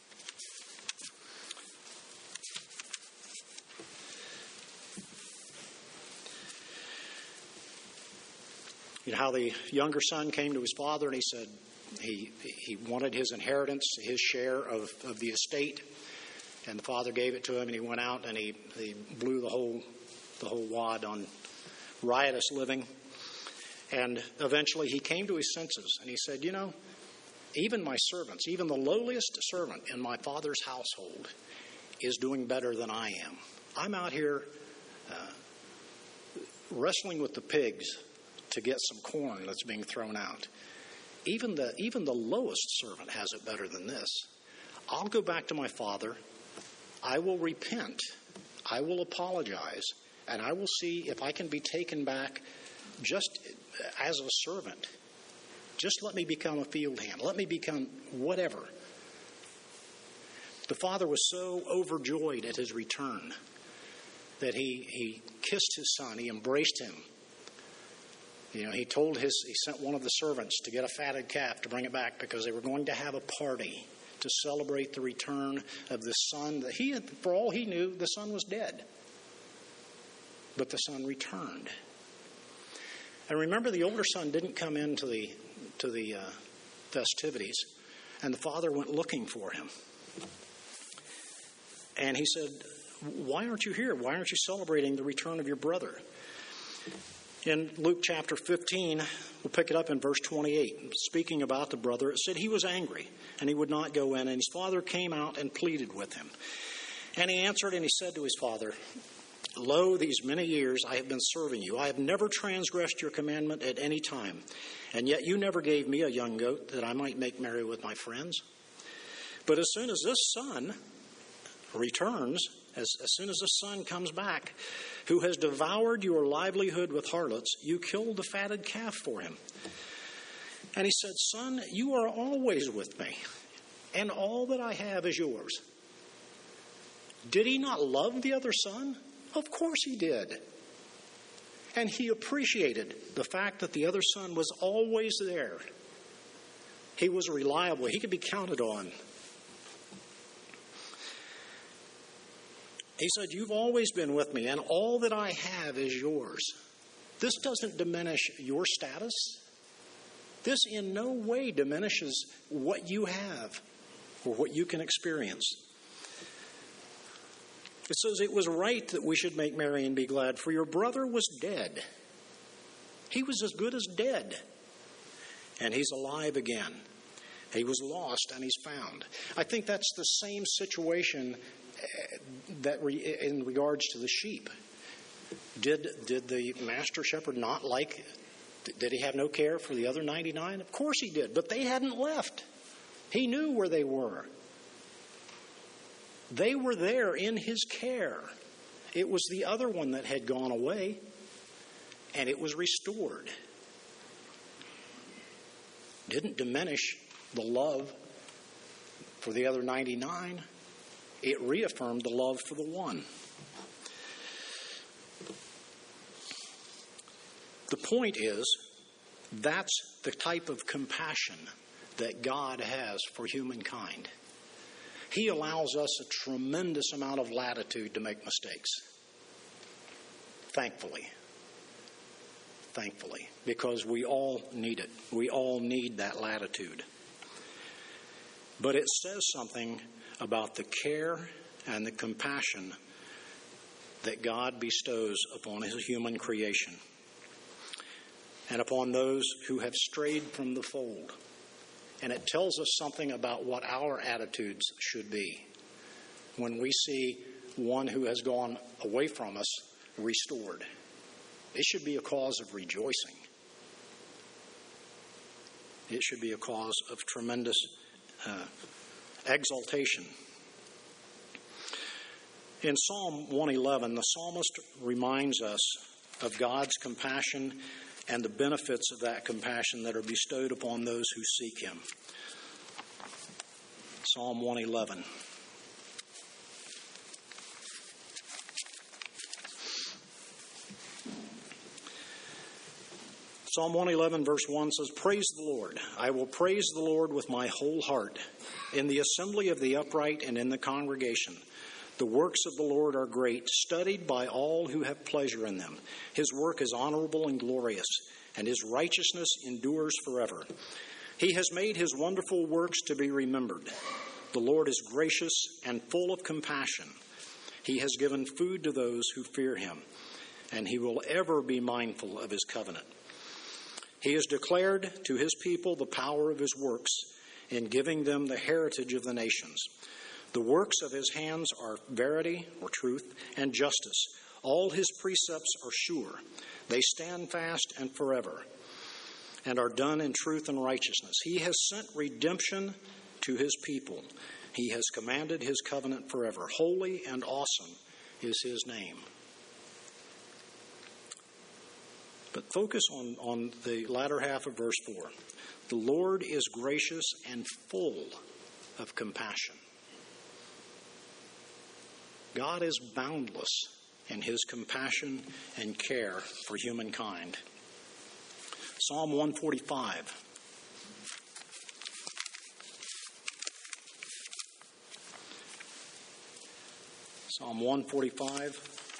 You know how the younger son came to his father and he said he he wanted his inheritance, his share of, of the estate, and the father gave it to him, and he went out and he, he blew the whole the whole wad on riotous living. And eventually he came to his senses and he said, you know, even my servants, even the lowliest servant in my father's household is doing better than I am. I'm out here uh, wrestling with the pigs to get some corn that's being thrown out. Even the even the lowest servant has it better than this. I'll go back to my father. I will repent. I will apologize. And I will see if I can be taken back just as a servant. Just let me become a field hand. Let me become whatever. The father was so overjoyed at his return that he, he kissed his son. He embraced him. You know, he told his, he sent one of the servants to get a fatted calf to bring it back because they were going to have a party to celebrate the return of the son that he had, for all he knew, the son was dead. But the son returned. And remember, the older son didn't come into the to the uh, festivities, and the father went looking for him. And he said, why aren't you here? Why aren't you celebrating the return of your brother? In Luke chapter fifteen, we'll pick it up in verse twenty-eight. Speaking about the brother, it said he was angry, and he would not go in, and his father came out and pleaded with him. And he answered, and he said to his father, Lo, these many years I have been serving you. I have never transgressed your commandment at any time. And yet you never gave me a young goat that I might make merry with my friends. But as soon as this son returns, as, as soon as the son comes back, who has devoured your livelihood with harlots, you killed the fatted calf for him. And he said, Son, you are always with me, and all that I have is yours. Did he not love the other son? Of course he did. And he appreciated the fact that the other son was always there. He was reliable. He could be counted on. He said, you've always been with me, and all that I have is yours. This doesn't diminish your status. This in no way diminishes what you have or what you can experience. It says, it was right that we should make merry and be glad, for your brother was dead. He was as good as dead, and he's alive again. He was lost, and he's found. I think that's the same situation that re, in regards to the sheep. Did, did the master shepherd not like, did he have no care for the other ninety-nine? Of course he did, but they hadn't left. He knew where they were. They were there in his care. It was the other one that had gone away, and it was restored. Didn't diminish the love for the other ninety-nine. It reaffirmed the love for the one. The point is, that's the type of compassion that God has for humankind. He allows us a tremendous amount of latitude to make mistakes. Thankfully. Thankfully. Because we all need it. We all need that latitude. But it says something about the care and the compassion that God bestows upon his human creation and upon those who have strayed from the fold. And it tells us something about what our attitudes should be when we see one who has gone away from us restored. It should be a cause of rejoicing. It should be a cause of tremendous uh, exaltation. In Psalm one eleven, the psalmist reminds us of God's compassion and the benefits of that compassion that are bestowed upon those who seek him. Psalm one eleven. Psalm one eleven verse one says, praise the Lord. I will praise the Lord with my whole heart, in the assembly of the upright and in the congregation. The works of the Lord are great, studied by all who have pleasure in them. His work is honorable and glorious, and his righteousness endures forever. He has made his wonderful works to be remembered. The Lord is gracious and full of compassion. He has given food to those who fear him, and he will ever be mindful of his covenant. He has declared to his people the power of his works in giving them the heritage of the nations. The works of his hands are verity, or truth, and justice. All his precepts are sure. They stand fast and forever, and are done in truth and righteousness. He has sent redemption to his people. He has commanded his covenant forever. Holy and awesome is his name. But focus on, on the latter half of verse four. The Lord is gracious and full of compassion. God is boundless in his compassion and care for humankind. Psalm one forty-five. Psalm one forty-five.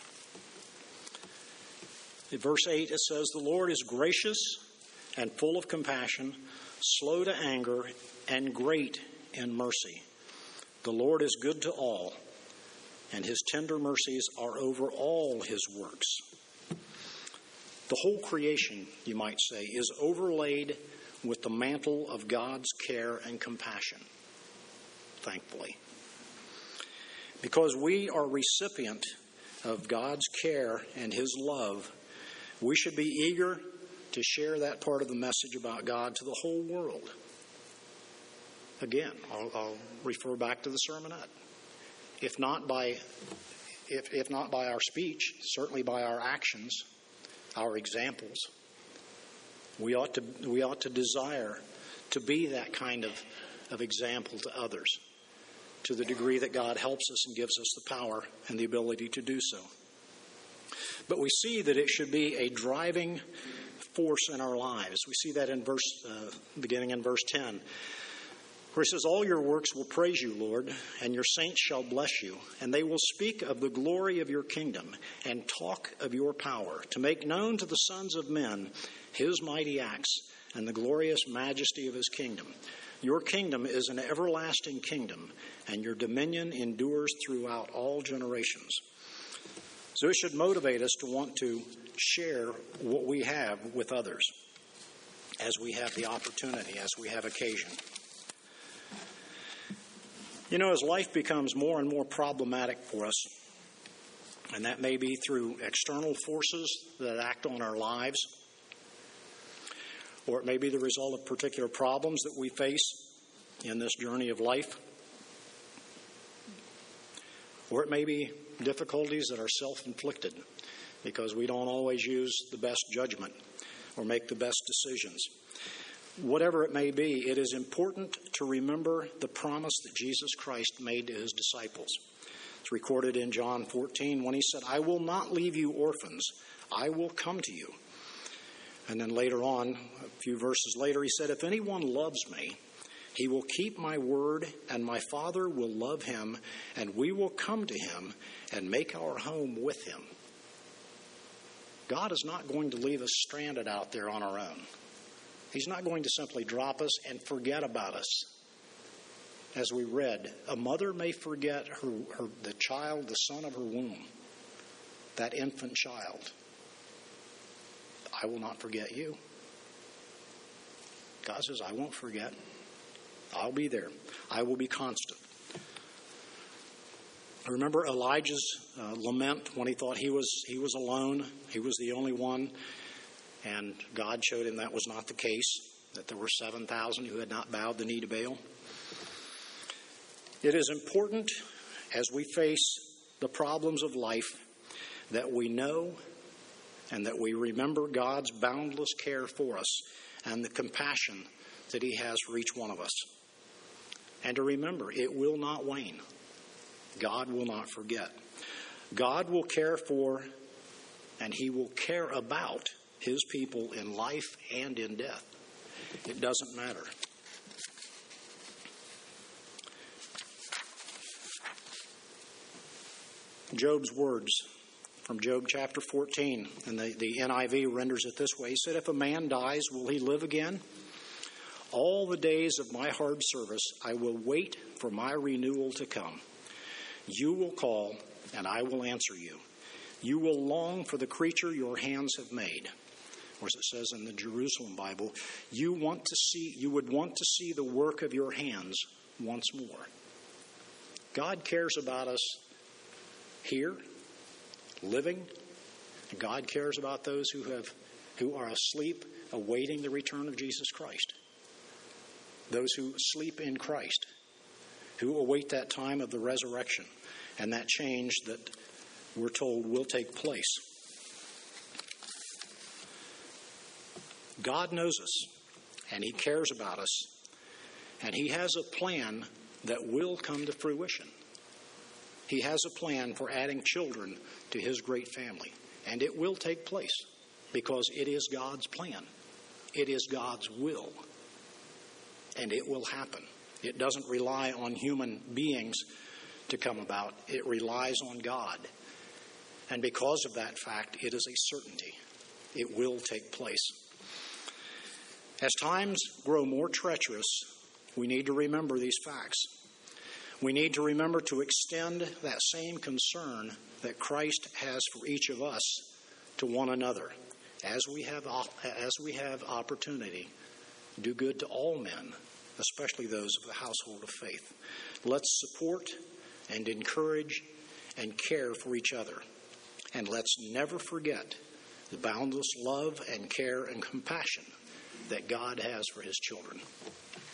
In verse eight, it says, the Lord is gracious and full of compassion, slow to anger, and great in mercy. The Lord is good to all, and his tender mercies are over all his works. The whole creation, you might say, is overlaid with the mantle of God's care and compassion, thankfully. Because we are recipient of God's care and his love, we should be eager to share that part of the message about God to the whole world. Again, I'll, I'll refer back to the sermonette. If not by, if, if not by our speech, certainly by our actions, our examples, we ought to we ought to desire to be that kind of, of example to others, to the degree that God helps us and gives us the power and the ability to do so. But we see that it should be a driving force in our lives. We see that in verse, uh, beginning in verse ten, where he says, all your works will praise you, Lord, and your saints shall bless you, and they will speak of the glory of your kingdom and talk of your power, to make known to the sons of men his mighty acts and the glorious majesty of his kingdom. Your kingdom is an everlasting kingdom, and your dominion endures throughout all generations. So it should motivate us to want to share what we have with others as we have the opportunity, as we have occasion. You know, as life becomes more and more problematic for us, and that may be through external forces that act on our lives, or it may be the result of particular problems that we face in this journey of life, or it may be difficulties that are self-inflicted because we don't always use the best judgment or make the best decisions. Whatever it may be, it is important to remember the promise that Jesus Christ made to his disciples. It's recorded in John fourteen when he said, I will not leave you orphans. I will come to you. And then later on, a few verses later, he said, if anyone loves me, he will keep my word, and my Father will love him, and we will come to him and make our home with him. God is not going to leave us stranded out there on our own. He's not going to simply drop us and forget about us. As we read, a mother may forget her, her the child, the son of her womb, that infant child. I will not forget you. God says, I won't forget. I'll be there. I will be constant. I remember Elijah's uh, lament when he thought he was he was alone. He was the only one. And God showed him that was not the case, that there were seven thousand who had not bowed the knee to Baal. It is important as we face the problems of life that we know and that we remember God's boundless care for us and the compassion that he has for each one of us. And to remember, it will not wane. God will not forget. God will care for and he will care about his people in life and in death. It doesn't matter. Job's words from Job chapter fourteen, and the, the N I V renders it this way. He said, if a man dies, will he live again? All the days of my hard service, I will wait for my renewal to come. You will call, and I will answer you. You will long for the creature your hands have made. Or as it says in the Jerusalem Bible, you want to see, you would want to see the work of your hands once more. God cares about us here, living, and God cares about those who have, who are asleep, awaiting the return of Jesus Christ. Those who sleep in Christ, who await that time of the resurrection and that change that we're told will take place. God knows us, and he cares about us, and he has a plan that will come to fruition. He has a plan for adding children to his great family, and it will take place because it is God's plan. It is God's will, and it will happen. It doesn't rely on human beings to come about. It relies on God, and because of that fact, it is a certainty. It will take place. As times grow more treacherous, we need to remember these facts. We need to remember to extend that same concern that Christ has for each of us to one another. As we have, as we have opportunity, do good to all men, especially those of the household of faith. Let's support and encourage and care for each other. And let's never forget the boundless love and care and compassion that God has for his children.